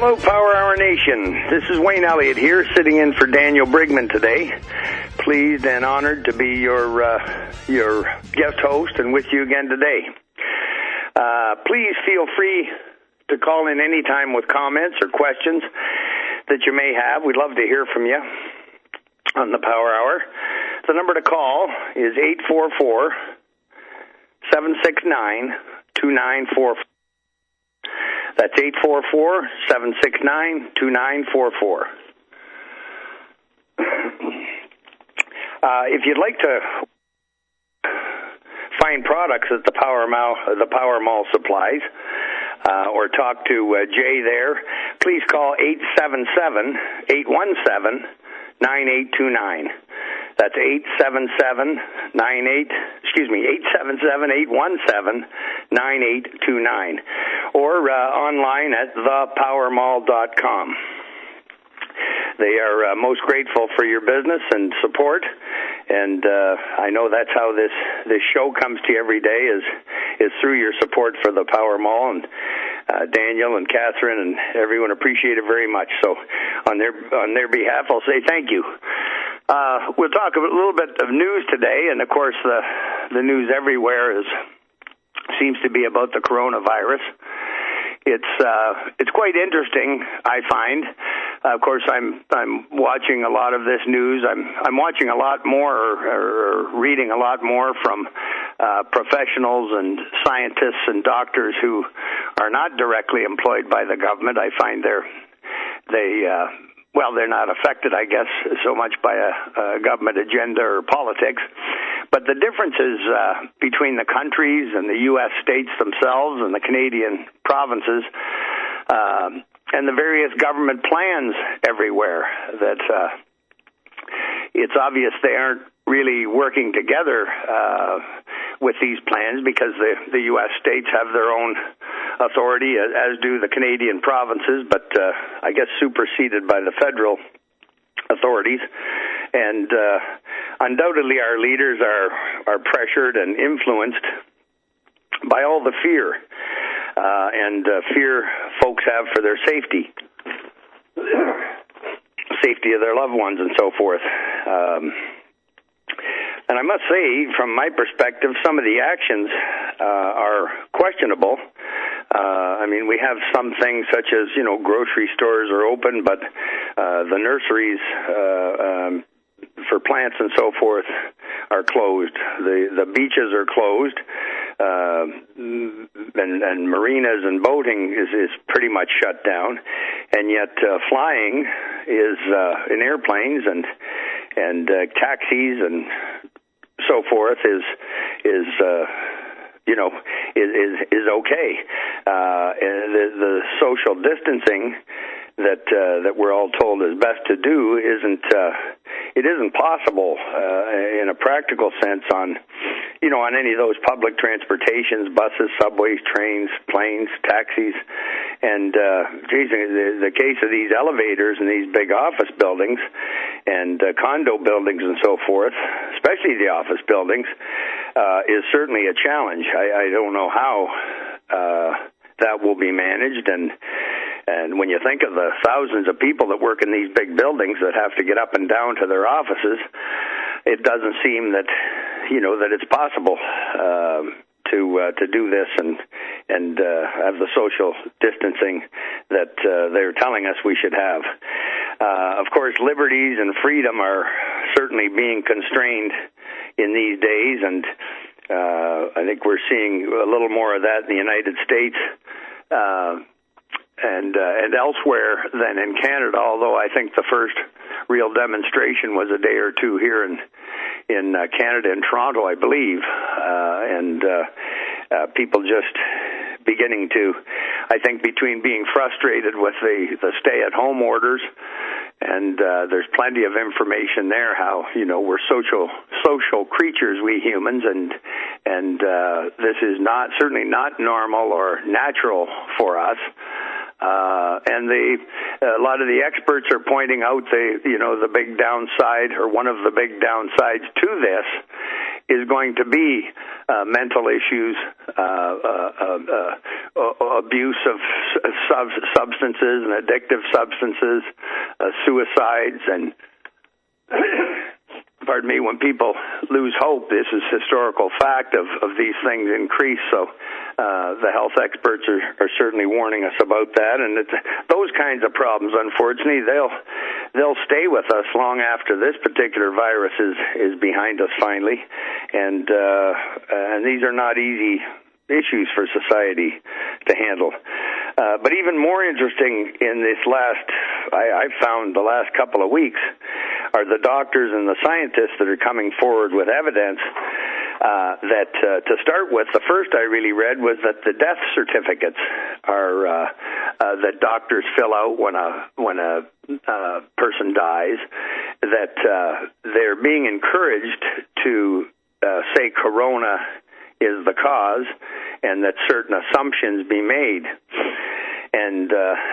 Hello, Power Hour Nation. This is Wayne Elliott here, sitting in for Daniel Brigman today. Pleased and honored to be your guest host and with you again today. Please feel free to call in anytime with comments or questions that you may have. We'd love to hear from you on the Power Hour. The number to call is 844-769-2944. That's 844-769-2944. If you'd like to find products at the Power Mall supplies, or talk to Jay there, please call 877-817-9829. That's 877-817-9829, or online at thepowermall.com. They are most grateful for your business and support, and I know that's how this show comes to you every day is through your support for the Power Mall, and Daniel and Catherine and everyone appreciate it very much. So on their behalf, I'll say thank you. We'll talk a little bit of news today, and of course the news everywhere seems to be about the coronavirus. It's quite interesting, I find. Of course, I'm watching a lot of this news. I'm watching a lot more or reading a lot more from professionals and scientists and doctors who are not directly employed by the government. I find they're not affected, I guess, so much by a government agenda or politics. But the differences between the countries and the U.S. states themselves and the Canadian provinces and the various government plans everywhere, that it's obvious they aren't really working together with these plans, because the U.S. states have their own authority, as do the Canadian provinces, but I guess superseded by the federal authorities. And undoubtedly our leaders are pressured and influenced by all the fear and fear folks have for their safety of their loved ones and so forth. And I must say, from my perspective, some of the actions are questionable. I mean, we have some things such as, grocery stores are open, but the nurseries for plants and so forth are closed. The beaches are closed, and marinas and boating is pretty much shut down. And yet flying is in airplanes and taxis and so forth is okay. The social distancing that we're all told is best to do isn't possible in a practical sense on any of those public transportations, buses, subways, trains, planes, taxis. And the case of these elevators and these big office buildings and condo buildings and so forth, especially the office buildings, is certainly a challenge. I don't know how that will be managed, and when you think of the thousands of people that work in these big buildings that have to get up and down to their offices, it doesn't seem that that it's possible to do this and have the social distancing that they're telling us we should have. Of course, liberties and freedom are certainly being constrained in these days, and I think we're seeing a little more of that in the United States and elsewhere than in Canada, although I think the first real demonstration was a day or two here in Canada, in Toronto, I believe, and people just beginning to, I think, between being frustrated with the stay-at-home orders, and there's plenty of information there how we're social creatures, we humans, and this is certainly not normal or natural for us. And a lot of the experts are pointing out the big downside, or one of the big downsides to this, is going to be mental issues, abuse of substances and addictive substances, suicides, and pardon me, when people lose hope, this is historical fact of these things increase. So the health experts are certainly warning us about that, and those kinds of problems, unfortunately, they'll stay with us long after this particular virus is behind us finally, and these are not easy issues for society to handle. But even more interesting in this I've found the last couple of weeks, are the doctors and the scientists that are coming forward with evidence that, to start with, the first I really read was that the death certificates are that doctors fill out when a person dies, that they're being encouraged to say corona is the cause, and that certain assumptions be made. And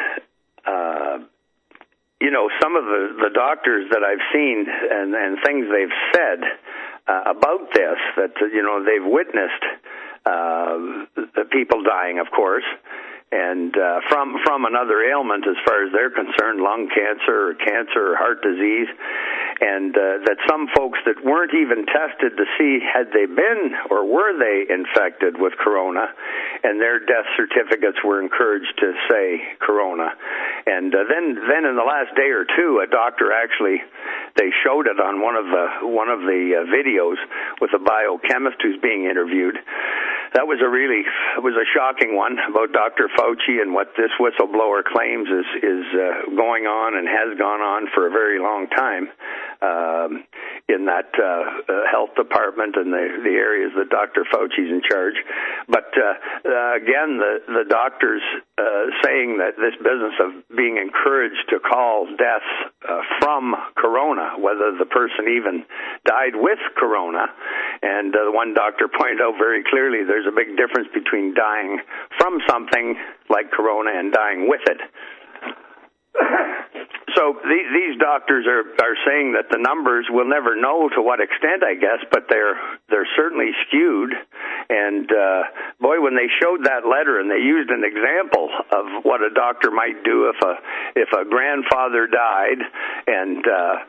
some of the doctors that I've seen and things they've said about this, that they've witnessed the people dying, of course, and from another ailment as far as they're concerned, lung cancer or heart disease, and that some folks that weren't even tested to see had they been or were they infected with corona, and their death certificates were encouraged to say corona. And then in the last day or two, a doctor actually, they showed it on one of the videos with a biochemist who's being interviewed. That was a shocking one about Dr. Fauci and what this whistleblower claims is going on and has gone on for a very long time in that health department and the areas that Dr. Fauci's in charge. But again, the doctors saying that this business of being encouraged to call deaths from corona, whether the person even died with corona, and one doctor pointed out very clearly there's a big difference between dying from something like corona and dying with it. So these doctors are saying that the numbers, we'll never know to what extent, I guess, but they're certainly skewed. And boy, when they showed that letter and they used an example of what a doctor might do if a grandfather died and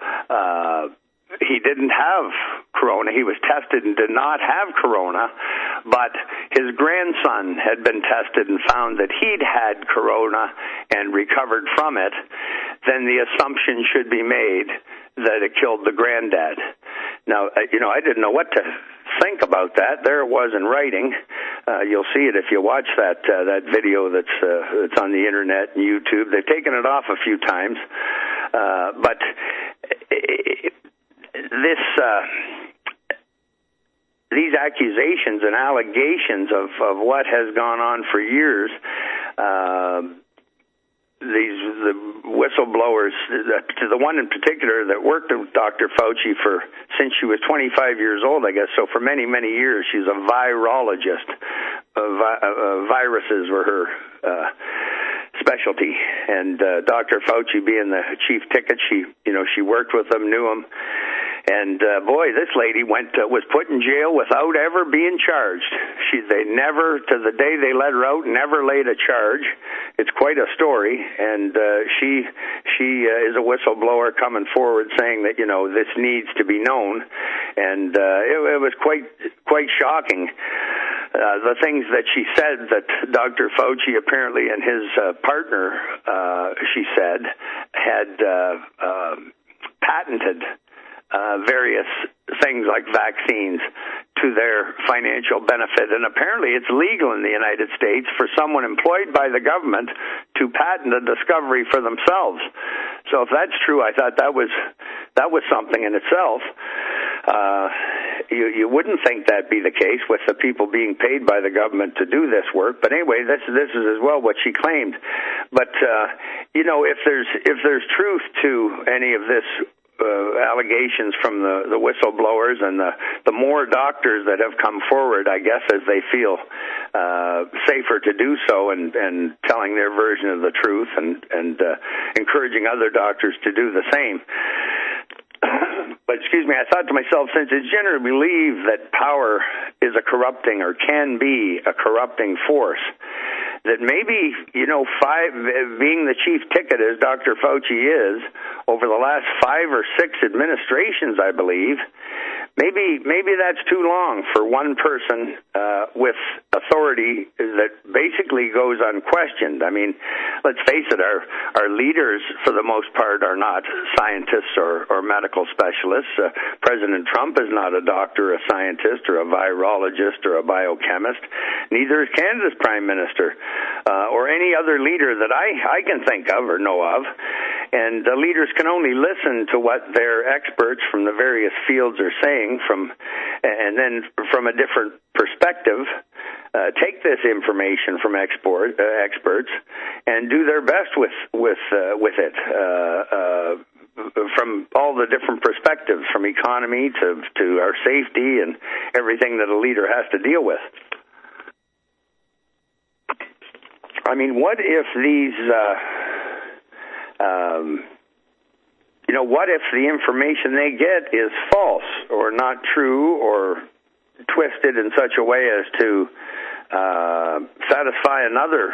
he didn't have corona. He was tested and did not have corona, but his grandson had been tested and found that he'd had corona and recovered from it. Then the assumption should be made that it killed the granddad. Now, I didn't know what to think about that. There it was in writing. You'll see it if you watch that video that's on the internet and YouTube. They've taken it off a few times, but these accusations and allegations of what has gone on for years, the whistleblowers, the one in particular that worked with Dr. Fauci since she was 25 years old, I guess, so for many, many years, she's a virologist. Viruses were her specialty, and Dr. Fauci being the chief ticket, she worked with him, knew him. And boy, this lady was put in jail without ever being charged. They never, to the day they let her out, never laid a charge. It's quite a story, and she is a whistleblower coming forward saying that this needs to be known, and it was quite shocking. The things that she said that Dr. Fauci apparently and his partner, she said, had patented various things like vaccines to their financial benefit. And apparently it's legal in the United States for someone employed by the government to patent a discovery for themselves. So if that's true, I thought that was something in itself. You wouldn't think that'd be the case with the people being paid by the government to do this work. But anyway, this is as well what she claimed. But if there's truth to any of this allegations from the whistleblowers and the more doctors that have come forward, I guess, as they feel safer to do so and telling their version of the truth and encouraging other doctors to do the same. I thought to myself, since it's generally believed that power is a corrupting or can be a corrupting force, that maybe, being the chief ticket as Dr. Fauci is, over the last 5 or 6 administrations, I believe, maybe that's too long for one person with authority that basically goes unquestioned. I mean, let's face it, our leaders, for the most part, are not scientists or medical specialists. President Trump is not a doctor, a scientist, or a virologist, or a biochemist. Neither is Canada's Prime Minister, or any other leader that I can think of or know of. And the leaders can only listen to what their experts from the various fields are saying, and then from a different perspective, take this information from experts and do their best with it. From all the different perspectives, from economy to our safety and everything that a leader has to deal with. I mean, what if these, what if the information they get is false or not true or twisted in such a way as to satisfy another,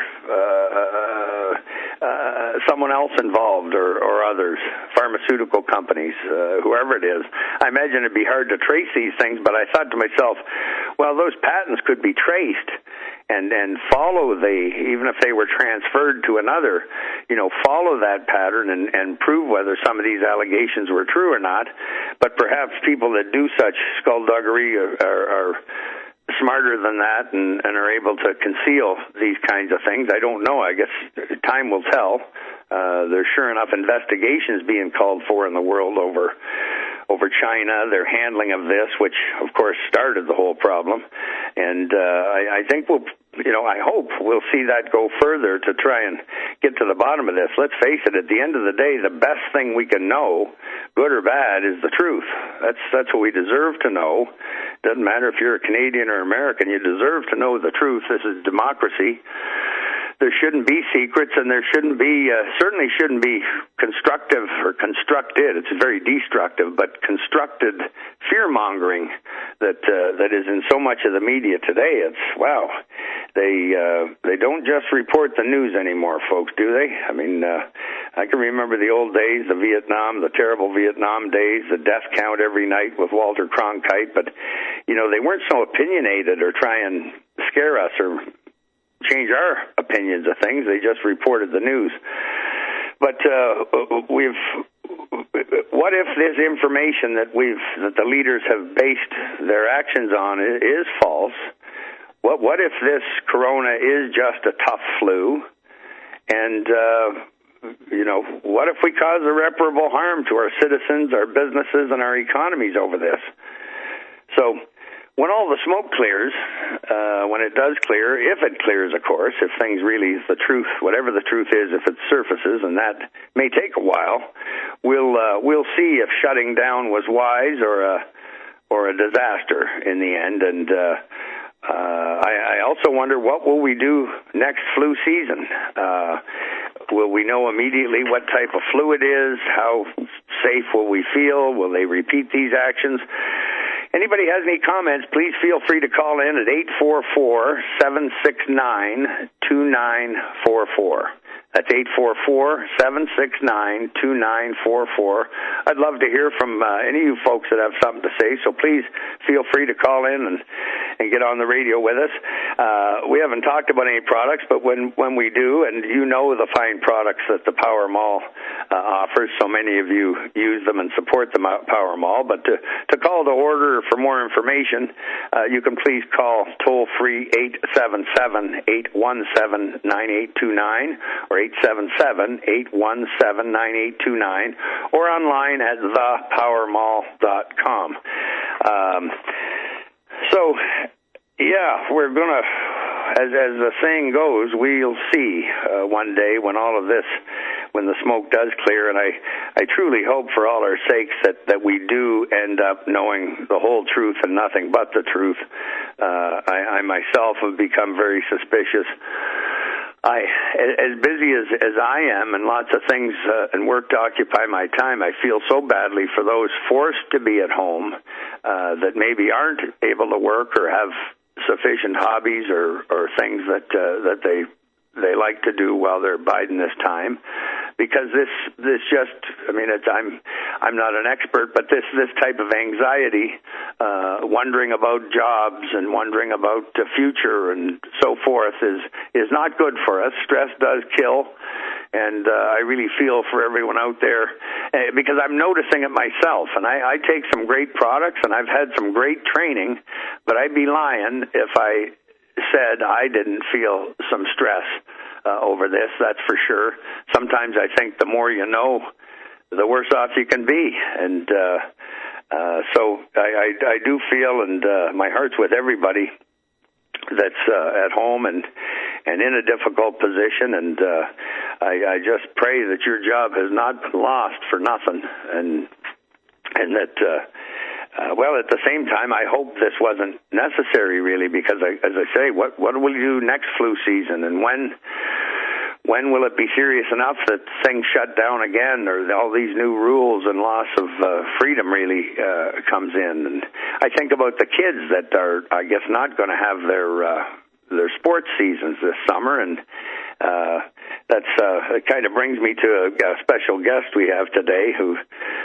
someone else involved or others, pharmaceutical companies, whoever it is. I imagine it'd be hard to trace these things, but I thought to myself, well, those patents could be traced and follow even if they were transferred to another, follow that pattern and prove whether some of these allegations were true or not. But perhaps people that do such skullduggery are smarter than that and are able to conceal these kinds of things. I don't know. I guess time will tell. There's sure enough investigations being called for in the world over China, their handling of this, which of course started the whole problem. And I think I hope we'll see that go further to try and get to the bottom of this. Let's face it, at the end of the day, the best thing we can know, good or bad, is the truth. That's what we deserve to know. Doesn't matter if you're a Canadian or American, you deserve to know the truth. This is democracy. There shouldn't be secrets, and there shouldn't be, certainly shouldn't be constructive or constructed. It's very destructive, but constructed fear-mongering that is in so much of the media today. It's, wow, they don't just report the news anymore, folks, do they? I mean, I can remember the old days, the terrible Vietnam days, the death count every night with Walter Cronkite, but, they weren't so opinionated or try and scare us or change our opinions of things. They just reported the news. But what if this information that the leaders have based their actions on is false? What if this corona is just a tough flu? And what if we cause irreparable harm to our citizens, our businesses, and our economies over this? So when all the smoke clears, when it does clear, if it clears, of course, if things really, the truth, whatever the truth is, if it surfaces, and that may take a while, we'll see if shutting down was wise or a disaster in the end. And I also wonder, what will we do next flu season? Will we know immediately what type of flu it is? How safe will we feel? Will they repeat these actions? Anybody has any comments, please feel free to call in at 844-769-2944. That's 844-769-2944. I'd love to hear from any of you folks that have something to say, so please feel free to call in and get on the radio with us. We haven't talked about any products, but when we do, and the fine products that the Power Mall offers, so many of you use them and support the Power Mall, but to call to order for more information, you can please call toll-free 877-817-9829 or 877-817-9829 or online at thepowermall.com. We're going to, as the saying goes, we'll see one day when all of this, when the smoke does clear, and I truly hope for all our sakes that we do end up knowing the whole truth and nothing but the truth. I myself have become very suspicious as busy as I am, and lots of things and work to occupy my time, I feel so badly for those forced to be at home that maybe aren't able to work or have sufficient hobbies or things that they like to do while they're biding this time, because this just, I mean, I'm not an expert, but this type of anxiety, wondering about jobs and wondering about the future and so forth is not good for us. Stress does kill, and I really feel for everyone out there because I'm noticing it myself, and I take some great products and I've had some great training, but I'd be lying if I said I didn't feel some stress over this, that's for sure. Sometimes I think the more you know, the worse off you can be. And so I do feel, and my heart's with everybody that's at home and in a difficult position. And I just pray that your job has not been lost for nothing. And that... well, at the same time, I hope this wasn't necessary, really, because, as I say, what will we do next flu season, and when will it be serious enough that things shut down again, or all these new rules and loss of freedom really comes in? And I think about the kids that are, I guess, not going to have their sports seasons this summer, and that's it kind of brings me to a special guest we have today who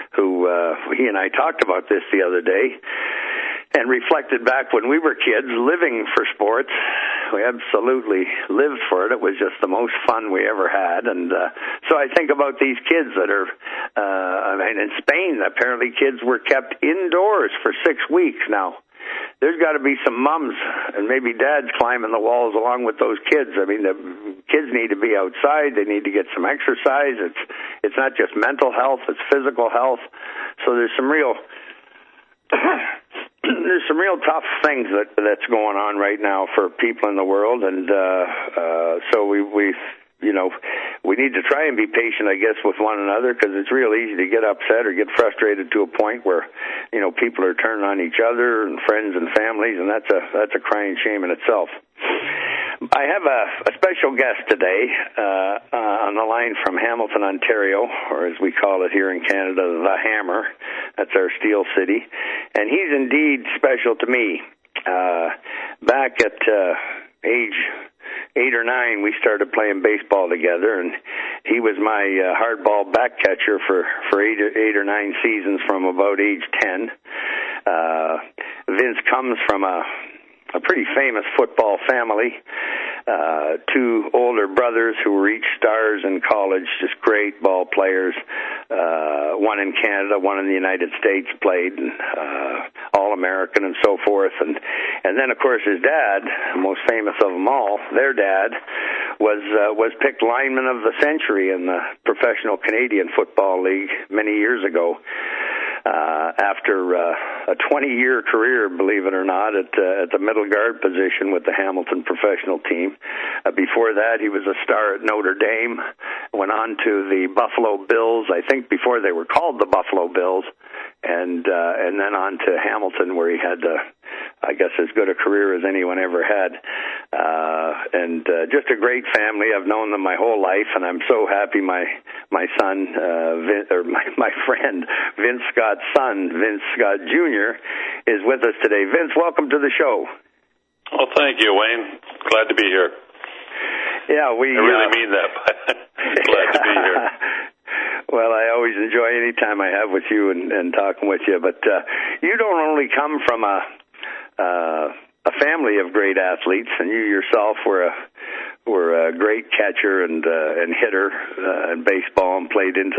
he and I talked about this the other day and reflected back when we were kids living for sports. We absolutely lived for it. It was just the most fun we ever had. And so I think about these kids that are, I mean, in Spain, apparently kids were kept indoors for 6 weeks now. There's got to be some mums and maybe dads climbing the walls along with those kids. I mean, the kids need to be outside. They need to get some exercise. It's not just mental health; it's physical health. So there's some real tough things that's going on right now for people in the world, and so we we need to try and be patient, I guess, with one another, because it's real easy to get upset or get frustrated to a point where, people are turning on each other and friends and families, and that's a crying shame in itself. I have a special guest today on the line from Hamilton, Ontario, or as we call it here in Canada, the Hammer. That's our Steel City, and he's indeed special to me. Back at age 8 or 9, we started playing baseball together, and he was my hardball back catcher for 8 or 9 seasons from about age 10. Vince comes from a pretty famous football family. 2 older brothers who were each stars in college, just great ball players. One in Canada, one in the United States, played All-American and so forth. And then, of course, his dad, most famous of them all, their dad, was picked lineman of the century in the Professional Canadian Football League many years ago. After a 20-year career, believe it or not, at the middle guard position with the Hamilton professional team. Before that, he was a star at Notre Dame, went on to the Buffalo Bills, I think before they were called the Buffalo Bills, and then on to Hamilton, where he had, I guess, as good a career as anyone ever had. And just a great family. I've known them my whole life, and I'm so happy my son, my friend, Vince Scott's son, Vince Scott Jr., is with us today. Vince, welcome to the show. Well, thank you, Wayne. Glad to be here. Yeah, I really mean that. Glad to be here. Well, I always enjoy any time I have with you and talking with you. But you don't only come from a family of great athletes, and you yourself were a great catcher and hitter in baseball, and played into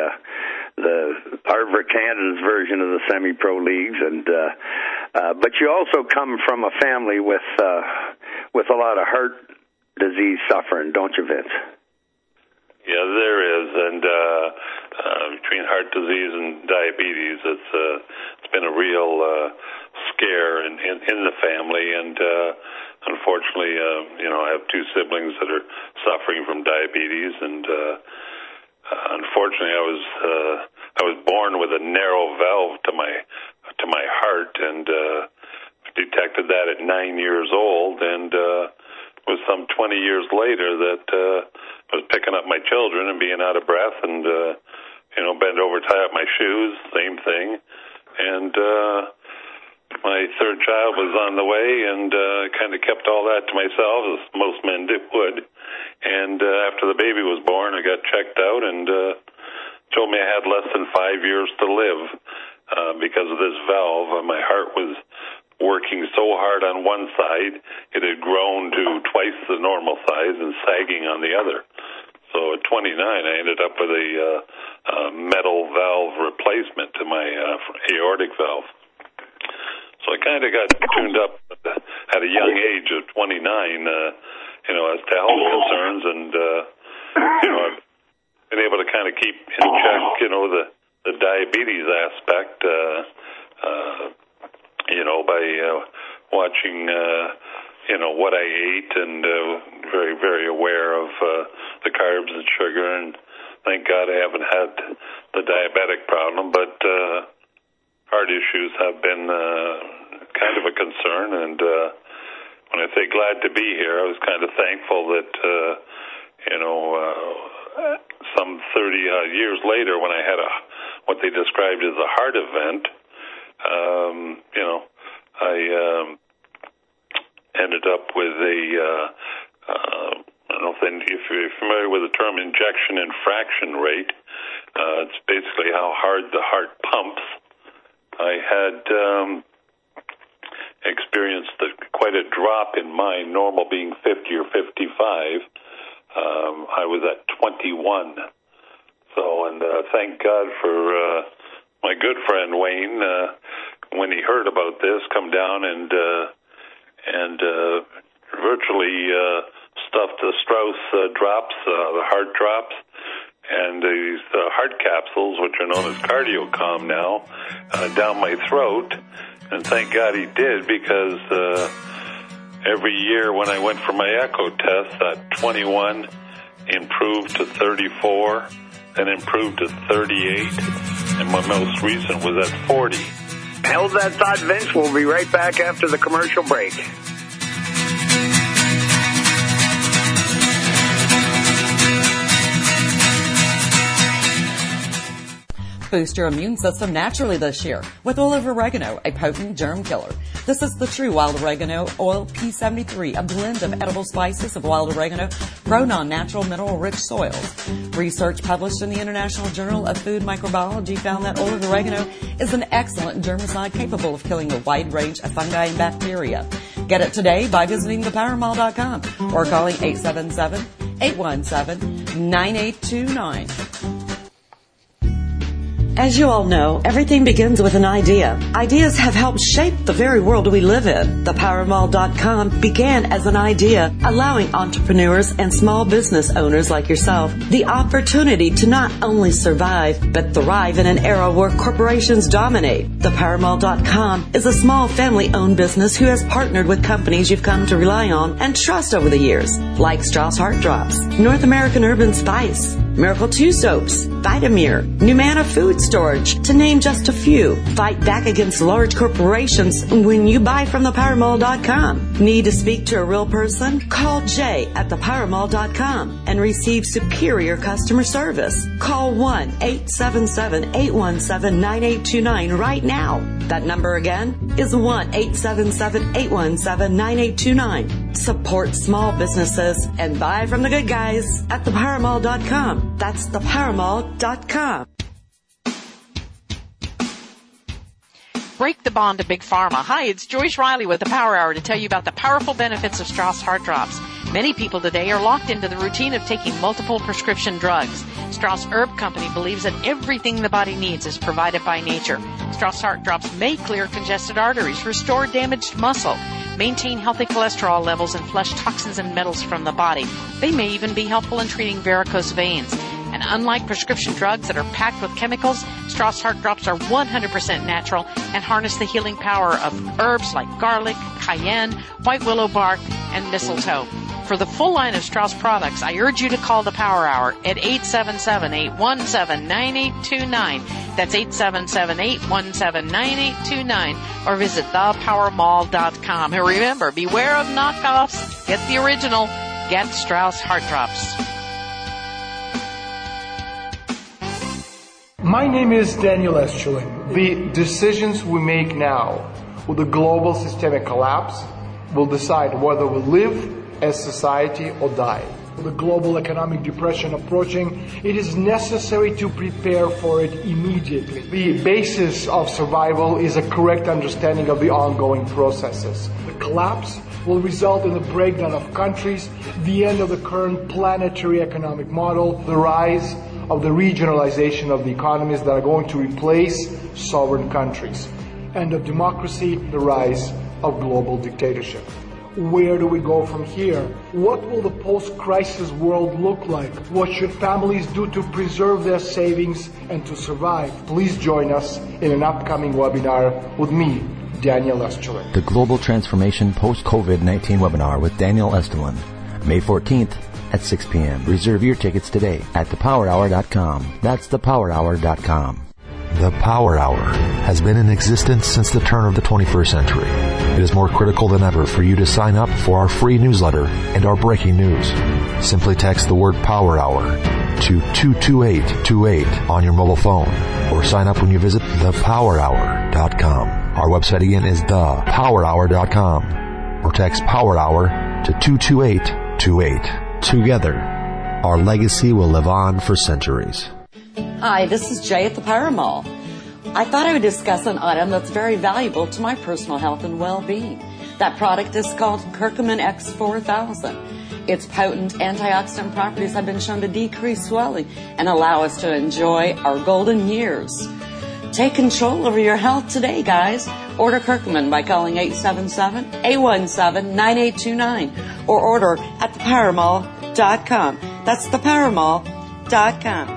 the Harvard Canada's version of the semi-pro leagues, and but you also come from a family with a lot of heart disease suffering, don't you, Vince? Yeah, there is, and between heart disease and diabetes, it's been a real scare in the family, and unfortunately, I have 2 siblings that are suffering from diabetes, and unfortunately, I was born with a narrow valve to my heart, and detected that at 9 years old, and was some 20 years later that I was picking up my children and being out of breath and, bend over, tie up my shoes, same thing. And my third child was on the way, and kind of kept all that to myself, as most men would. And after the baby was born, I got checked out and told me I had less than 5 years to live because of this valve. My heart was working so hard on one side, it had grown to twice the normal size and sagging on the other. So at 29, I ended up with a metal valve replacement to my aortic valve. So I kind of got tuned up at a young age of 29, as to health concerns, and I've been able to kind of keep in check, the diabetes aspect, by watching, what I ate, and very, very aware of the carbs and sugar. And thank God I haven't had the diabetic problem, but heart issues have been kind of a concern. And when I say glad to be here, I was kind of thankful that, some 30 years later, when I had what they described as a heart event, I ended up with I don't know if you're familiar with the term injection and fraction rate. It's basically how hard the heart pumps. I had experienced quite a drop in mine, normal being 50 or 55. I was at 21. So, and thank God for my good friend Wayne, when he heard about this, come down and virtually stuffed the Strauss drops, the heart drops, and these heart capsules, which are known as CardioCalm now, down my throat. And thank God he did, because every year when I went for my echo test, that 21 improved to 34, then improved to 38, and my most recent was at 40. Hold that thought, Vince. We'll be right back after the commercial break. Boost your immune system naturally this year with oil of oregano, a potent germ killer. This is the true wild oregano oil P73, a blend of edible spices of wild oregano grown on natural mineral-rich soils. Research published in the International Journal of Food Microbiology found that oil of oregano is an excellent germicide capable of killing a wide range of fungi and bacteria. Get it today by visiting thepowermall.com or calling 877-817-9829. As you all know, everything begins with an idea. Ideas have helped shape the very world we live in. ThePowerMall.com began as an idea, allowing entrepreneurs and small business owners like yourself the opportunity to not only survive, but thrive in an era where corporations dominate. ThePowerMall.com is a small family-owned business who has partnered with companies you've come to rely on and trust over the years, like Strauss Heart Drops, North American Urban Spice, Miracle 2 Soaps, Vitamir, Numana Food Storage, to name just a few. Fight back against large corporations when you buy from thepowermall.com. Need to speak to a real person? Call Jay at thepowermall.com and receive superior customer service. Call 1-877-817-9829 right now. That number again is 1-877-817-9829. Support small businesses and buy from the good guys at thepowermall.com. That's thepowermall.com. Break the bond to Big Pharma. Hi, it's Joyce Riley with the Power Hour to tell you about the powerful benefits of Strauss Heart Drops. Many people today are locked into the routine of taking multiple prescription drugs. Strauss Herb Company believes that everything the body needs is provided by nature. Strauss Heart Drops may clear congested arteries, restore damaged muscle, maintain healthy cholesterol levels, and flush toxins and metals from the body. They may even be helpful in treating varicose veins. And unlike prescription drugs that are packed with chemicals, Strauss Heart Drops are 100% natural and harness the healing power of herbs like garlic, cayenne, white willow bark, and mistletoe. For the full line of Strauss products, I urge you to call the Power Hour at 877-817-9829. That's 877-817-9829. Or visit thepowermall.com. And remember, beware of knockoffs. Get the original. Get Strauss Heart Drops. My name is Daniel Estulen. The decisions we make now with the global systemic collapse will decide whether we live as society or die. With the global economic depression approaching, it is necessary to prepare for it immediately. The basis of survival is a correct understanding of the ongoing processes. The collapse will result in the breakdown of countries, the end of the current planetary economic model, the rise of the regionalization of the economies that are going to replace sovereign countries, end of democracy, the rise of global dictatorship. Where do we go from here? What will the post-crisis world look like? What should families do to preserve their savings and to survive? Please join us in an upcoming webinar with me, Daniel Estulen. The Global Transformation Post-COVID-19 webinar with Daniel Estulen, May 14th at 6 p.m. Reserve your tickets today at thepowerhour.com. That's thepowerhour.com. The Power Hour has been in existence since the turn of the 21st century. It is more critical than ever for you to sign up for our free newsletter and our breaking news. Simply text the word Power Hour to 22828 on your mobile phone or sign up when you visit thepowerhour.com. Our website again is thepowerhour.com or text Power Hour to 22828. Together, our legacy will live on for centuries. Hi, this is Jay at the Power Mall. I thought I would discuss an item that's very valuable to my personal health and well-being. That product is called Curcumin X4000. Its potent antioxidant properties have been shown to decrease swelling and allow us to enjoy our golden years. Take control over your health today, guys. Order Curcumin by calling 877-817-9829 or order at thepowermall.com. That's thepowermall.com.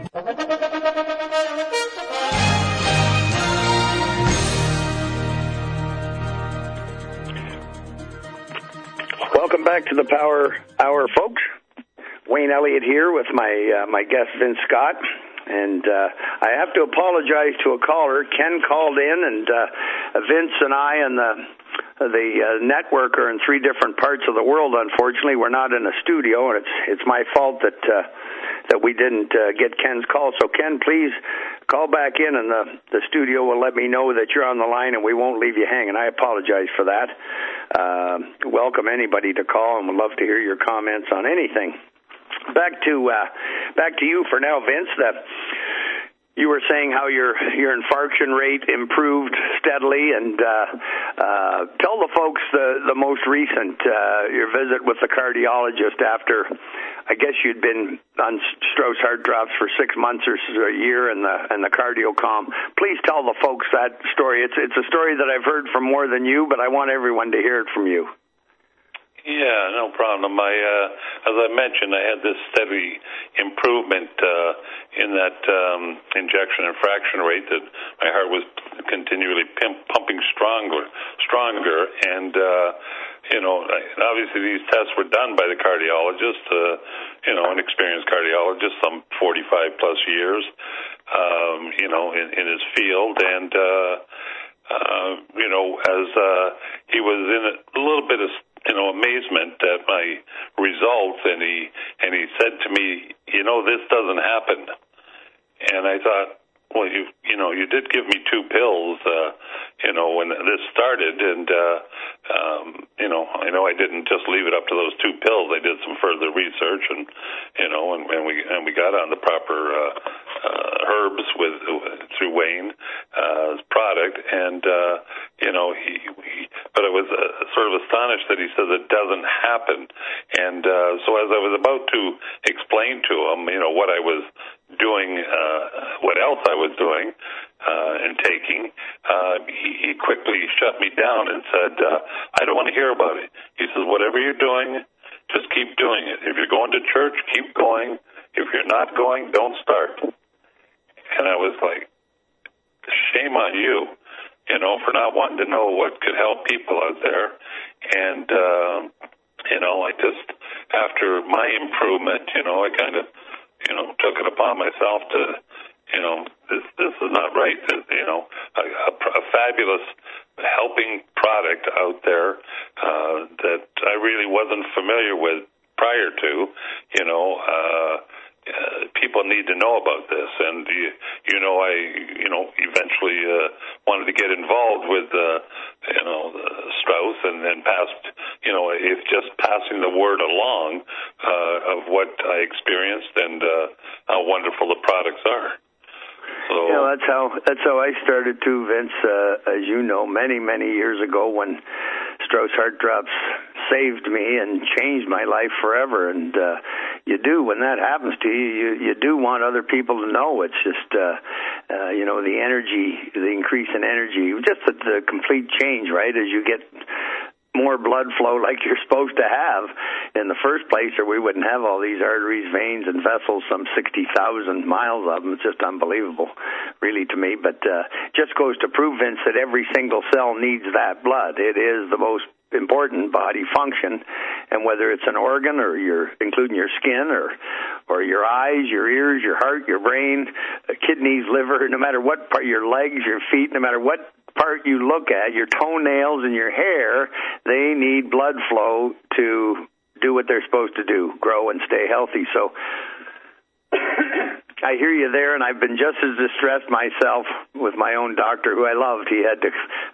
Welcome back to the Power Hour, folks. Wayne Elliott here with my guest Vince Scott, and I have to apologize to a caller. Ken called in, and Vince and I and the network are in three different parts of the world. Unfortunately, we're not in a studio, and it's my fault that we didn't get Ken's call. So Ken, please call back in, and the studio will let me know that you're on the line, and we won't leave you hanging. I apologize for that. Welcome anybody to call, and would love to hear your comments on anything. Back to you for now, Vince. You were saying how your infarction rate improved steadily, and tell the folks the most recent your visit with the cardiologist after, I guess you'd been on Strauss Heart Drops for 6 months or a year, and the CardioCalm. Please tell the folks that story. It's a story that I've heard from more than you, but I want everyone to hear it from you. Yeah, no problem. As I mentioned, I had this steady improvement in that injection and fraction rate, that my heart was continually pumping stronger, and obviously these tests were done by the cardiologist, an experienced cardiologist, some 45 plus years, in his field, and as he was in a little bit of amazement at my results, and he said to me, this doesn't happen. And I thought, well, you did give me 2 pills, when this started, and I know I didn't just leave it up to those 2 pills. I did some further research, and we got on the proper herbs through Wayne's product, and but I was sort of astonished that he says it doesn't happen. And so as I was about to explain to him, what I was doing, what else I was doing and taking, he quickly shut me down and said, I don't want to hear about it. He says, whatever you're doing, just keep doing it. If you're going to church, keep going. If you're not going, don't start. And I was like, shame on you, for not wanting to know what could help people out there. And, I just, after my improvement, I kind of, took it upon myself to, this is not right. A fabulous helping product out there that I really wasn't familiar with prior to, people need to know about this, and I eventually wanted to get involved with Strauss, and then passed, it's just passing the word along of what I experienced and how wonderful the products are. So that's how I started too, Vince. As you know, many years ago, when Strauss Heart Drops saved me and changed my life forever. And you do, when that happens to you, you do want other people to know. It's just the energy, the increase in energy, just the complete change, right? As you get more blood flow like you're supposed to have in the first place, or we wouldn't have all these arteries, veins, and vessels, some 60,000 miles of them. It's just unbelievable, really, to me. But just goes to prove, Vince, that every single cell needs that blood. It is the most important body function, and whether it's an organ or including your skin or your eyes, your ears, your heart, your brain, kidneys, liver, no matter what part, your legs, your feet, no matter what part you look at, your toenails and your hair, they need blood flow to do what they're supposed to do, grow and stay healthy. So I hear you there, and I've been just as distressed myself with my own doctor, who I loved. He had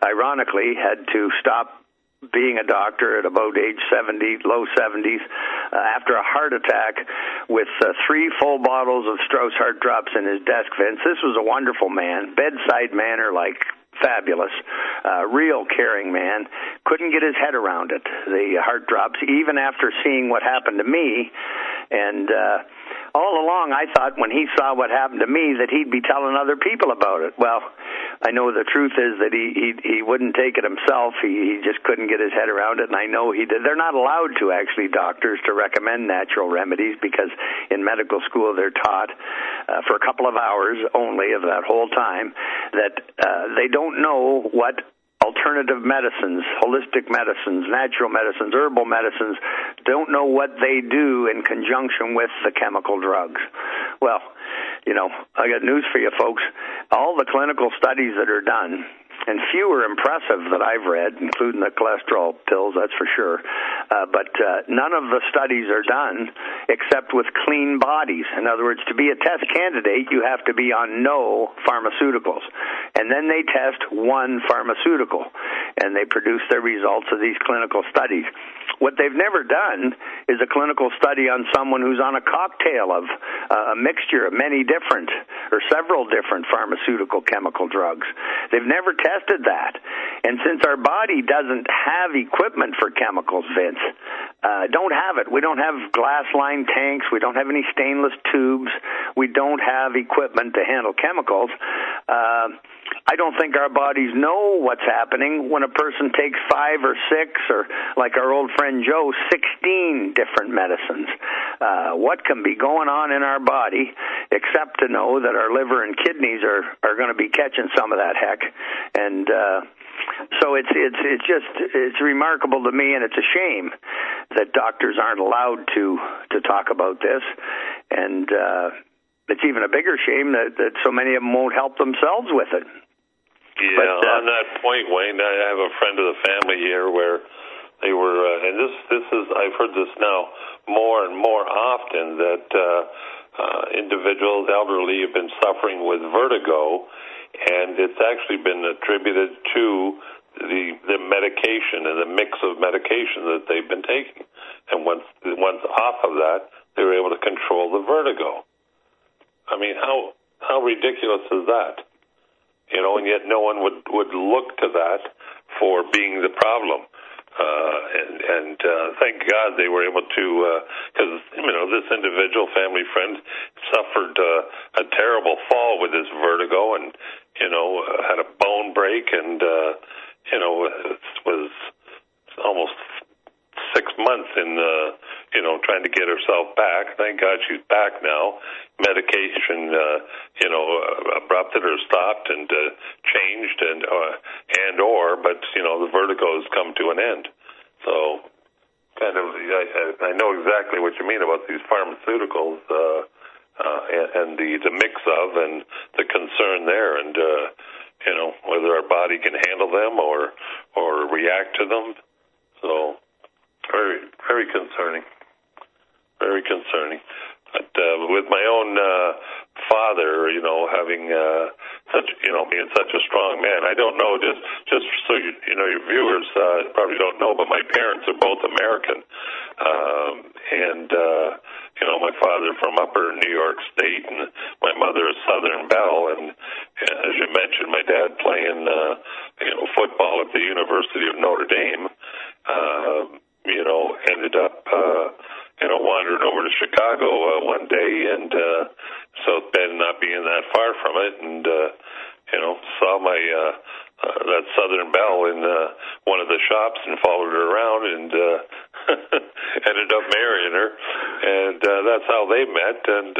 to stop being a doctor at about age 70, low 70s, after a heart attack with 3 full bottles of Strauss Heart Drops in his desk, Vince. This was a wonderful man, bedside manner like fabulous, real caring man. Couldn't get his head around it, the heart drops, even after seeing what happened to me. And all along, I thought when he saw what happened to me that he'd be telling other people about it. Well, I know the truth is that he wouldn't take it himself. He just couldn't get his head around it, and I know he did. They're not allowed to, actually, doctors, to recommend natural remedies, because in medical school they're taught for a couple of hours only of that whole time that they don't know what alternative medicines, holistic medicines, natural medicines, herbal medicines, don't know what they do in conjunction with the chemical drugs. Well, I got news for you, folks. All the clinical studies that are done, and few are impressive that I've read, including the cholesterol pills, that's for sure. But none of the studies are done except with clean bodies. In other words, to be a test candidate, you have to be on no pharmaceuticals. And then they test one pharmaceutical, and they produce their results of these clinical studies. What they've never done is a clinical study on someone who's on a cocktail of a mixture of many different or several different pharmaceutical chemical drugs. They've never tested that. And since our body doesn't have equipment for chemicals, Vince, don't have it. We don't have glass-lined tanks. We don't have any stainless tubes. We don't have equipment to handle chemicals. I don't think our bodies know what's happening when a person takes 5 or 6, or like our old friend Joe, 16 different medicines. What can be going on in our body except to know that our liver and kidneys are going to be catching some of that heck. And so it's remarkable to me, and it's a shame that doctors aren't allowed to talk about this. And it's even a bigger shame that so many of them won't help themselves with it. Yeah, but, on that point, Wayne, I have a friend of the family here where they were, and this is, I've heard this now more and more often, that individuals, elderly, have been suffering with vertigo, and it's actually been attributed to the medication and the mix of medication that they've been taking. And once off of that, they were able to control the vertigo. I mean, how ridiculous is that? And yet no one would look to that for being the problem. And thank God they were able to, because, this individual, family friend, suffered a terrible fall with his vertigo and, had a bone break and, it was almost 6 months in, trying to get herself back. Thank God she's back now. Medication, abrupted or stopped and changed but the vertigo has come to an end. So, kind of, I know exactly what you mean about these pharmaceuticals and the mix of and the concern there, and whether our body can handle them or react to them. So, very, very concerning. very concerning. But with my own father, having being such a strong man, I don't know. Just so your viewers probably don't know, but my parents are both American, and my father from Upper New York State, and my mother is Southern Belle, and as you mentioned, my dad playing football at the University of Notre Dame, ended up wandering over to Chicago one day, and South Bend not being that far from it, and saw my that Southern Belle in one of the shops and followed her around and ended up marrying her, and that's how they met. And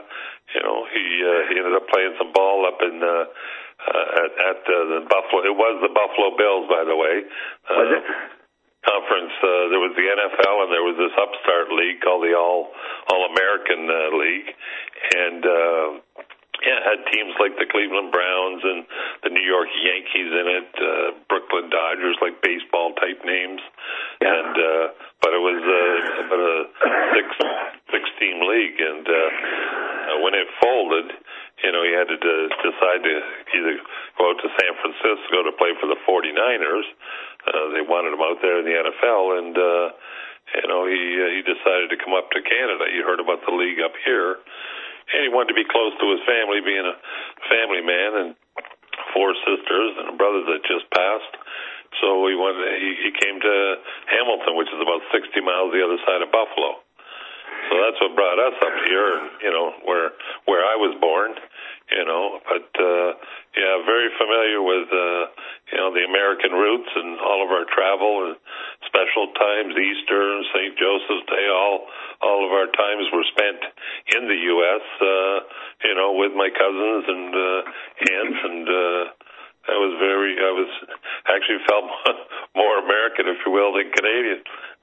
he ended up playing some ball up in at the Buffalo. It was the Buffalo Bills, by the way. Was it? Conference. There was the NFL, and there was this upstart league called the All-American League, and had teams like the Cleveland Browns and the New York Yankees in it, Brooklyn Dodgers, like baseball type names, and but it was about a six-team league, and when it folded, he had to decide to either go out to San Francisco to play for the 49ers. They wanted him out there in the NFL, and he decided to come up to Canada. He heard about the league up here, and he wanted to be close to his family, being a family man, and 4 sisters and a brother that just passed. So he came to Hamilton, which is about 60 miles the other side of Buffalo. So that's what brought us up here, where I was born, but very familiar with, the American roots and all of our travel and special times, Easter, St. Joseph's Day, all of our times were spent in the U.S., with my cousins and aunts, and I was actually felt more American, if you will, than Canadian.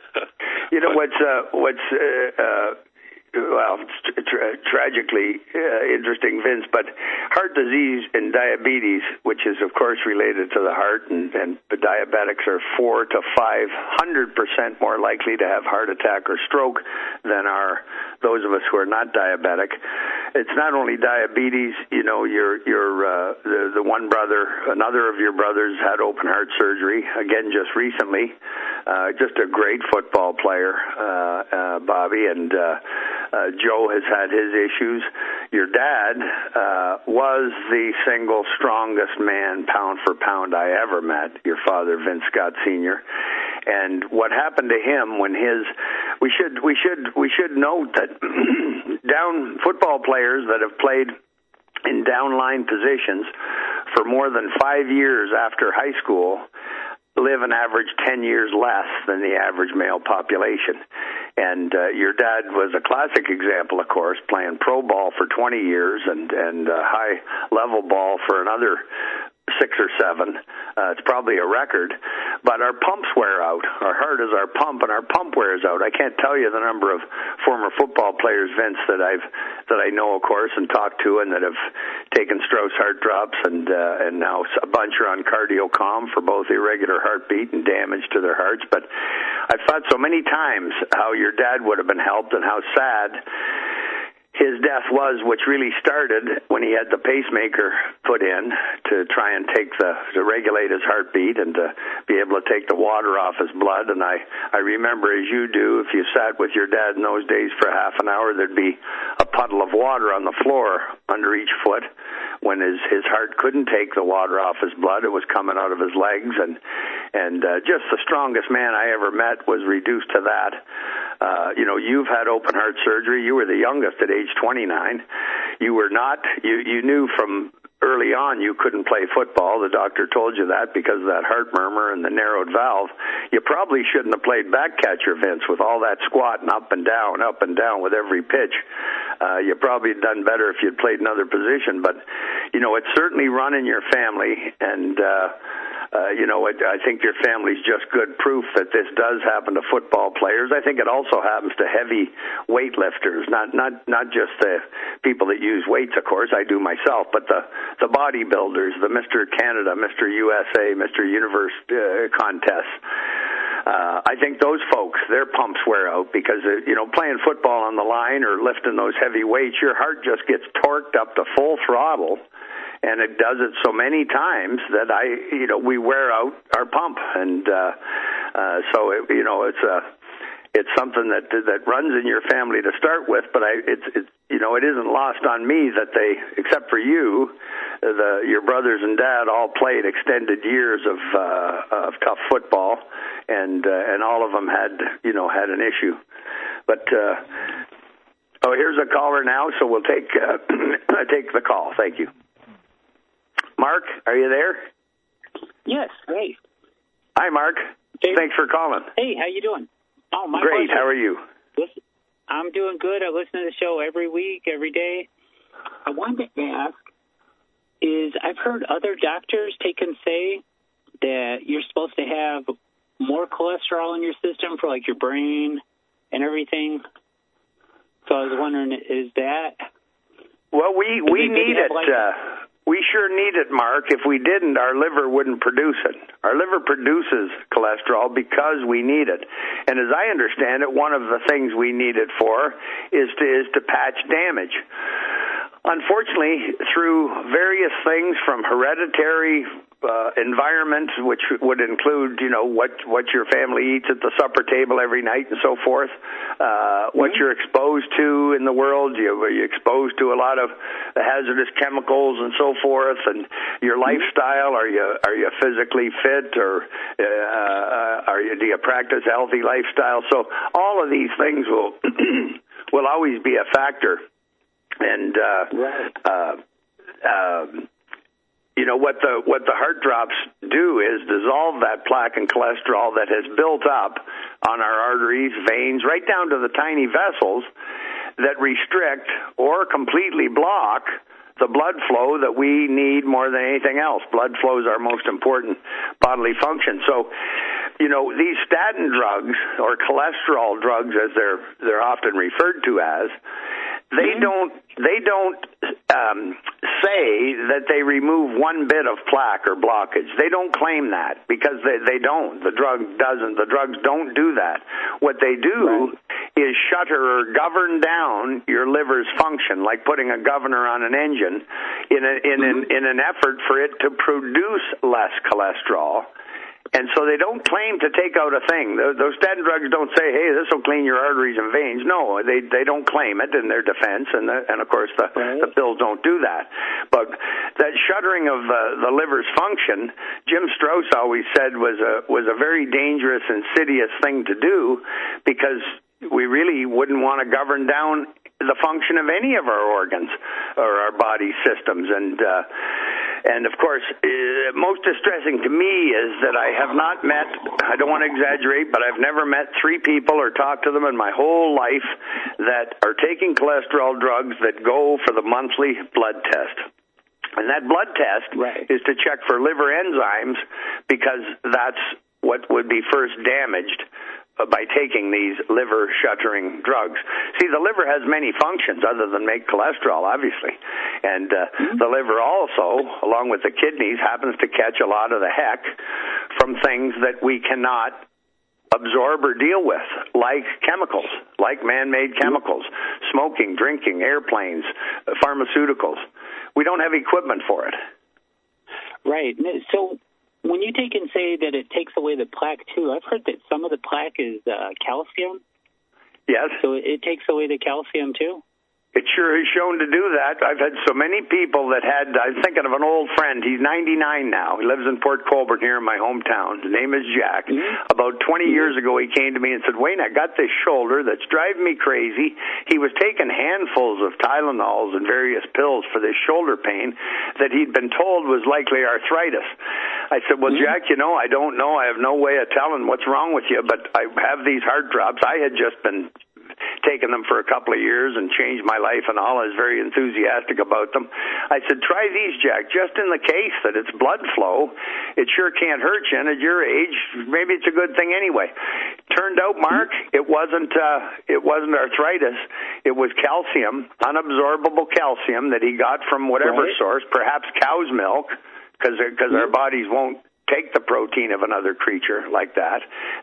Tragically interesting, Vince, but heart disease and diabetes, which is, of course, related to the heart, and the diabetics are 400 to 500% more likely to have heart attack or stroke than are those of us who are not diabetic. It's not only diabetes, the one brother, another of your brothers had open heart surgery, again, just recently. Just a great football player, Bobby, and Joe has had his issues. Your dad was the single strongest man, pound for pound, I ever met, your father, Vince Scott Sr., and what happened to him when we should note that down football players that have played in downline positions for more than 5 years after high school live an average 10 years less than the average male population. And your dad was a classic example, of course, playing pro ball for 20 years and high level ball for another 6 or 7. It's probably a record. But our pumps wear out. Our heart is our pump, and our pump wears out. I can't tell you the number of former football players, Vince, that I know, of course, and talked to, and that have taken Strauss heart drops, and now a bunch are on cardio-calm for both irregular heartbeat and damage to their hearts. But I've thought so many times how your dad would have been helped and how sad his death was, which really started when he had the pacemaker put in to try and to regulate his heartbeat and to be able to take the water off his blood. And I remember, as you do, if you sat with your dad in those days for half an hour, there'd be a puddle of water on the floor under each foot. When his heart couldn't take the water off his blood, it was coming out of his legs, and just the strongest man I ever met was reduced to that. You've had open heart surgery. You were the youngest at age 29. You were not. You knew from early on you couldn't play football. The doctor told you that because of that heart murmur and the narrowed valve. You probably shouldn't have played back catcher, Vince, with all that squatting up and down with every pitch. You probably had done better if you'd played another position. But, it's certainly run in your family, and I think your family's just good proof that this does happen to football players. I think it also happens to heavy weightlifters, not just the people that use weights, of course, I do myself, but the bodybuilders, the Mr. Canada, Mr. USA, Mr. Universe contests. I think those folks, their pumps wear out because, playing football on the line or lifting those heavy weights, your heart just gets torqued up to full throttle, and it does it so many times that we wear out our pump, and so it's something that runs in your family to start with, but it isn't lost on me that they, except for you, your brothers and dad all played extended years of tough football, and all of them had an issue. But here's a caller now, so we'll take the call. Thank you. Mark, are you there? Yes. Hey. Hi, Mark. Hey. Thanks for calling. Hey, how you doing? Oh, my Great. pleasure. How are you? I'm doing good. I listen to the show every week, every day. I wanted to ask, I've heard other doctors say that you're supposed to have more cholesterol in your system for like your brain and everything. So I was wondering, is that? Well, we need it. We sure need it, Mark. If we didn't, our liver wouldn't produce it. Our liver produces cholesterol because we need it. And as I understand it, one of the things we need it for is to patch damage. Unfortunately, through various things from hereditary environment, which would include, what your family eats at the supper table every night and so forth, what you're exposed to in the world, are you exposed to a lot of hazardous chemicals and so forth, and your lifestyle, are you physically fit, or do you practice healthy lifestyle? So all of these things will always be a factor. And what the heart drops do is dissolve that plaque and cholesterol that has built up on our arteries, veins, right down to the tiny vessels that restrict or completely block the blood flow that we need more than anything else. Blood flow is our most important bodily function. So, these statin drugs, or cholesterol drugs as they're often referred to as, they don't say that they remove one bit of plaque or blockage. They don't claim that because they don't. The drug doesn't. The drugs don't do that. What they do is shutter or govern down your liver's function, like putting a governor on an engine in an effort for it to produce less cholesterol. And so they don't claim to take out a thing. Those statin drugs don't say, hey, this will clean your arteries and veins. No, they don't claim it in their defense, and of course the pills don't do that. But that shuttering of the liver's function, Jim Strauss always said was a very dangerous, insidious thing to do, because we really wouldn't want to govern down the function of any of our organs or our body systems. And of course, most distressing to me is that I have not met, I don't want to exaggerate, but I've never met 3 people or talked to them in my whole life that are taking cholesterol drugs that go for the monthly blood test. And that blood test is to check for liver enzymes, because that's what would be first damaged by taking these liver-shuttering drugs. See, the liver has many functions other than make cholesterol, obviously. And the liver also, along with the kidneys, happens to catch a lot of the heck from things that we cannot absorb or deal with, like chemicals, like man-made chemicals, smoking, drinking, airplanes, pharmaceuticals. We don't have equipment for it. Right. So when you take and say that it takes away the plaque, too, I've heard that some of the plaque is calcium. Yes. So it takes away the calcium, too? It sure is shown to do that. I've had so many people that I'm thinking of an old friend. He's 99 now. He lives in Port Colborne here in my hometown. His name is Jack. About 20 years ago, he came to me and said, Wayne, I got this shoulder that's driving me crazy. He was taking handfuls of Tylenols and various pills for this shoulder pain that he'd been told was likely arthritis. I said, well, Jack, I don't know. I have no way of telling what's wrong with you, but I have these heart drops. I had just been taken them for a couple of years and changed my life and all. I was very enthusiastic about them. I said, try these, Jack, just in the case that it's blood flow. It sure can't hurt you, and at your age, maybe it's a good thing anyway. Turned out, Mark, it wasn't arthritis. It was calcium, unabsorbable calcium that he got from whatever source, perhaps cow's milk, because our bodies won't take the protein of another creature like that.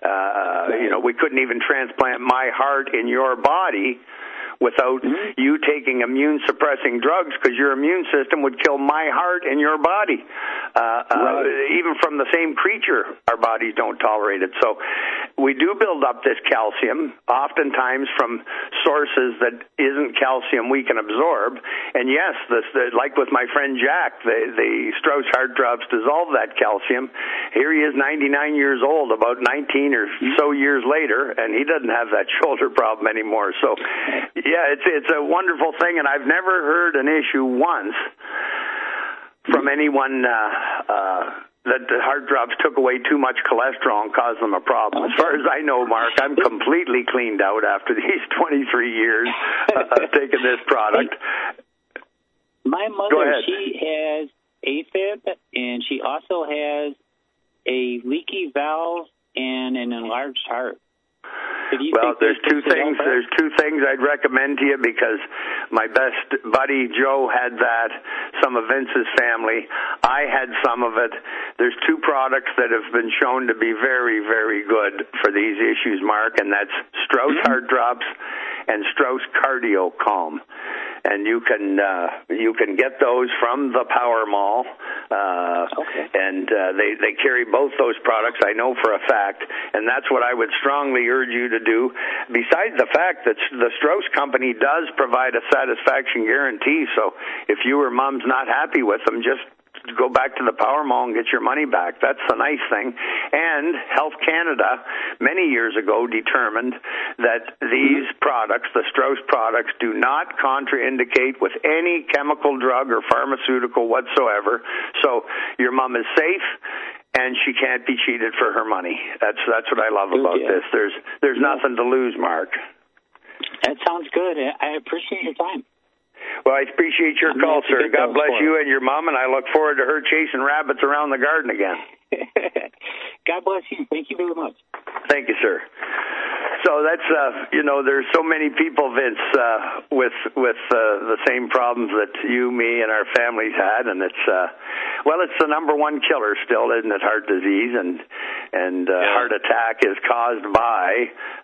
We couldn't even transplant my heart in your body without you taking immune-suppressing drugs, because your immune system would kill my heart in your body. Even from the same creature, our bodies don't tolerate it. So we do build up this calcium, oftentimes from sources that isn't calcium we can absorb. And yes, like with my friend Jack, the Strauss Heart Drops dissolve that calcium. Here he is, 99 years old, about 19 or so years later, and he doesn't have that shoulder problem anymore. So yeah, it's a wonderful thing, and I've never heard an issue once from anyone that the Heart Drops took away too much cholesterol and caused them a problem. As far as I know, Mark, I'm completely cleaned out after these 23 years of taking this product. My mother, she has AFib, and she also has a leaky valve and an enlarged heart. Well, there's two things I'd recommend to you, because my best buddy Joe had that, some of Vince's family. I had some of it. There's two products that have been shown to be very, very good for these issues, Mark, and that's Strauss Heart Drops and Strauss Cardio Calm. And you can get those from the Power Mall, and they carry both those products, I know for a fact, and that's what I would strongly urge you to do. Besides the fact that the Strauss Company does provide a satisfaction guarantee, so if you or Mom's not happy with them, just go back to the Power Mall and get your money back. That's the nice thing. And Health Canada, many years ago, determined that these products, the Strauss products, do not contraindicate with any chemical drug or pharmaceutical whatsoever. So your mom is safe, and she can't be cheated for her money. That's what I love about this. There's nothing to lose, Mark. That sounds good. I appreciate your time. Well, I appreciate your call, sir. God bless you and your mom, and I look forward to her chasing rabbits around the garden again. God bless you. Thank you very much. Thank you, sir. So that's, there's so many people, Vince, with the same problems that you, me, and our families had, and it's the number one killer still, isn't it? Heart disease and heart attack is caused by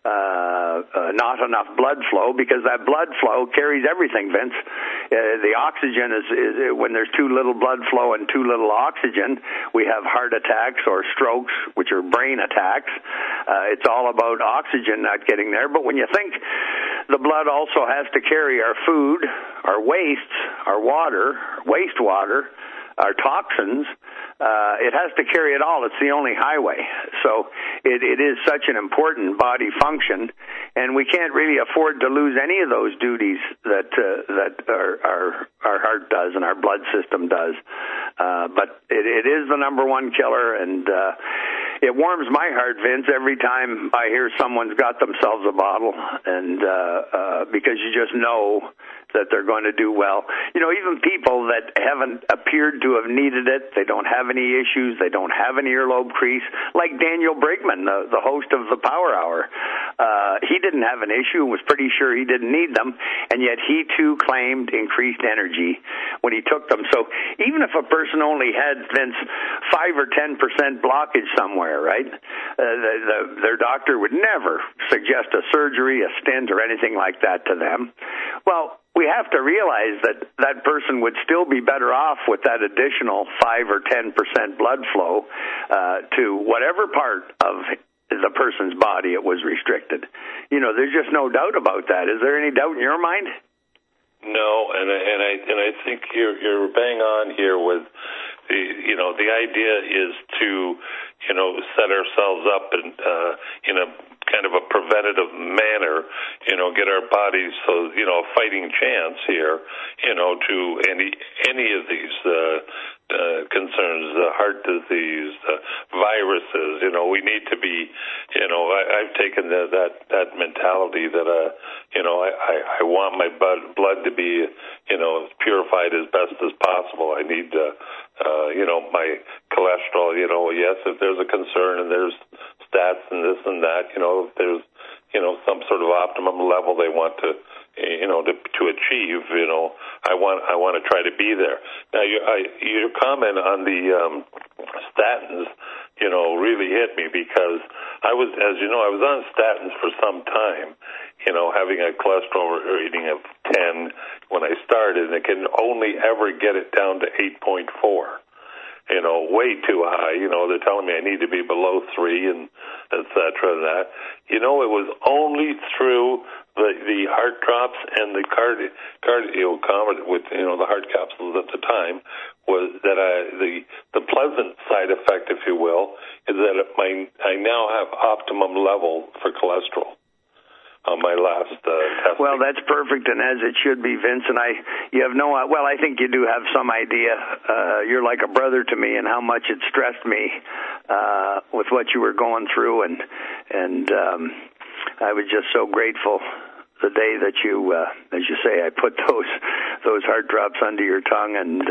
not enough blood flow, because that blood flow carries everything, Vince. The oxygen is when there's too little blood flow and too little oxygen, we have heart attacks or strokes, which are brain attacks. It's all about oxygen not getting there. But when you think the blood also has to carry our food, our wastes, our water, wastewater, our toxins, it has to carry it all. It's the only highway. So it is such an important body function, and we can't really afford to lose any of those duties that our heart does and our blood system does. But it is the number one killer, and it warms my heart, Vince, every time I hear someone's got themselves a bottle, and because you just know that they're going to do well. Even people that haven't appeared to have needed it, they don't have any issues, they don't have an earlobe crease, like Daniel Brigman, the host of the Power Hour. He didn't have an issue and was pretty sure he didn't need them, and yet he too claimed increased energy when he took them. So even if a person only had, Vince, 5 or 10% blockage somewhere, right, their doctor would never suggest a surgery, a stent, or anything like that to them. Well, we have to realize that that person would still be better off with that additional 5 or 10% blood flow to whatever part of the person's body it was restricted. There's just no doubt about that. Is there any doubt in your mind? No, and I think you're bang on here with the idea is to set ourselves up in a kind of a preventative manner, get our bodies so a fighting chance here, to any of these concerns, the heart disease, the viruses. We need to be, I've taken that mentality that I want my blood to be purified as best as possible. I need my cholesterol. Yes, if there's a concern and there's stats and this and that, if there's some sort of optimum level they want to to achieve, I want to try to be there. Now, your comment on the statins, really hit me, because I was on statins for some time, having a cholesterol reading of 10 when I started, and it can only ever get it down to 8.4. Way too high. They're telling me I need to be below 3 and et cetera. That. It was only through the heart drops and the cardio with, the heart capsules at the time, was that the pleasant side effect, if you will, is that I now have optimum level for cholesterol on my last test. Well, that's perfect, and as it should be, Vince. And I think you do have some idea. You're like a brother to me, and how much it stressed me with what you were going through, and I was just so grateful the day that you, as you say, I put those heart drops under your tongue, and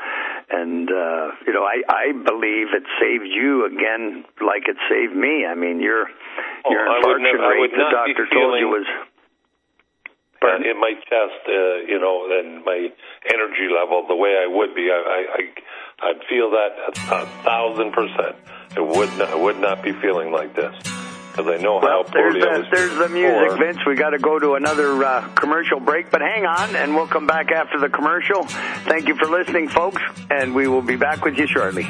I believe it saved you again, like it saved me. I mean, your infarction rate, the doctor told you was in my chest, and my energy level the way I would be. I'd feel that 1,000%. I would not be feeling like this. Because I know how poorly I was. There's the music, Vince. We got to go to another commercial break, but hang on, and we'll come back after the commercial. Thank you for listening, folks, and we will be back with you shortly.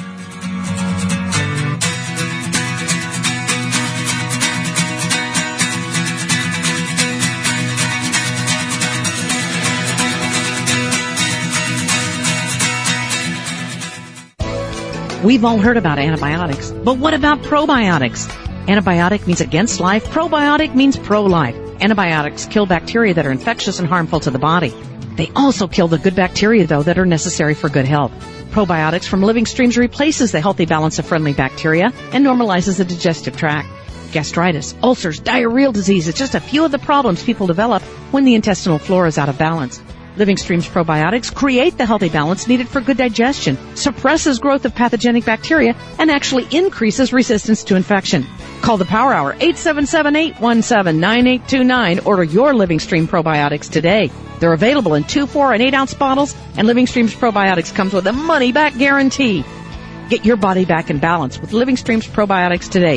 We've all heard about antibiotics, but what about probiotics? Antibiotic means against life. Probiotic means pro-life. Antibiotics kill bacteria that are infectious and harmful to the body. They also kill the good bacteria, though, that are necessary for good health. Probiotics from Living Streams replaces the healthy balance of friendly bacteria and normalizes the digestive tract. Gastritis, ulcers, diarrheal disease is just a few of the problems people develop when the intestinal flora is out of balance. Living Streams probiotics create the healthy balance needed for good digestion, suppresses growth of pathogenic bacteria, and actually increases resistance to infection. Call the Power Hour, 877-817-9829. Order your Living Stream probiotics today. They're available in 2, 4, and 8-ounce bottles, and Living Streams probiotics comes with a money-back guarantee. Get your body back in balance with Living Streams probiotics today.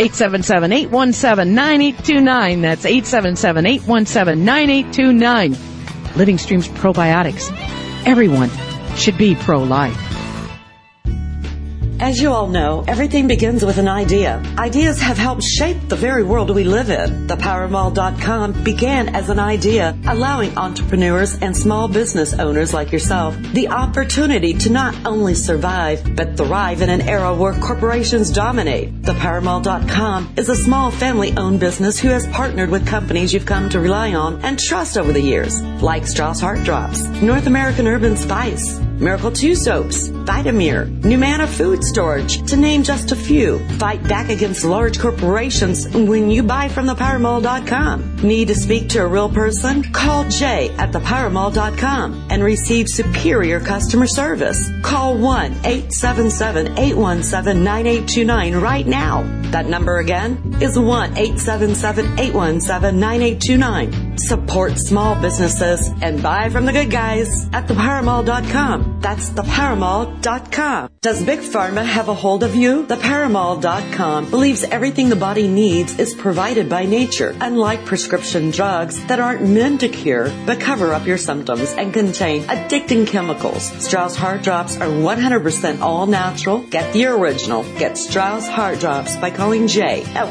877-817-9829. That's 877-817-9829. Living Streams probiotics. Everyone should be pro-life. As you all know, everything begins with an idea. Ideas have helped shape the very world we live in. ThePowerMall.com began as an idea, allowing entrepreneurs and small business owners like yourself the opportunity to not only survive, but thrive in an era where corporations dominate. ThePowerMall.com is a small family-owned business who has partnered with companies you've come to rely on and trust over the years, like Strauss Heart Drops, North American Urban Spice, Miracle 2 Soaps, Vitamir, Numana Food Storage, to name just a few. Fight back against large corporations when you buy from ThePowerMall.com. Need to speak to a real person? Call Jay at ThePowerMall.com and receive superior customer service. Call 1-877-817-9829 right now. That number again is 1-877-817-9829. Support small businesses and buy from the good guys at ThePowerMall.com. That's ThePowerMall.com. Does Big Pharma have a hold of you? ThePowerMall.com believes everything the body needs is provided by nature, unlike prescription drugs that aren't meant to cure but cover up your symptoms and contain addicting chemicals. Strauss Heart Drops are 100% all natural. Get the original. Get Strauss Heart Drops by calling Jay at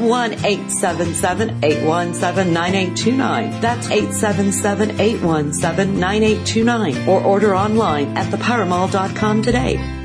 1-877-817-9829. That's 877-817-9829. Or order online at ThePowerMall.com today.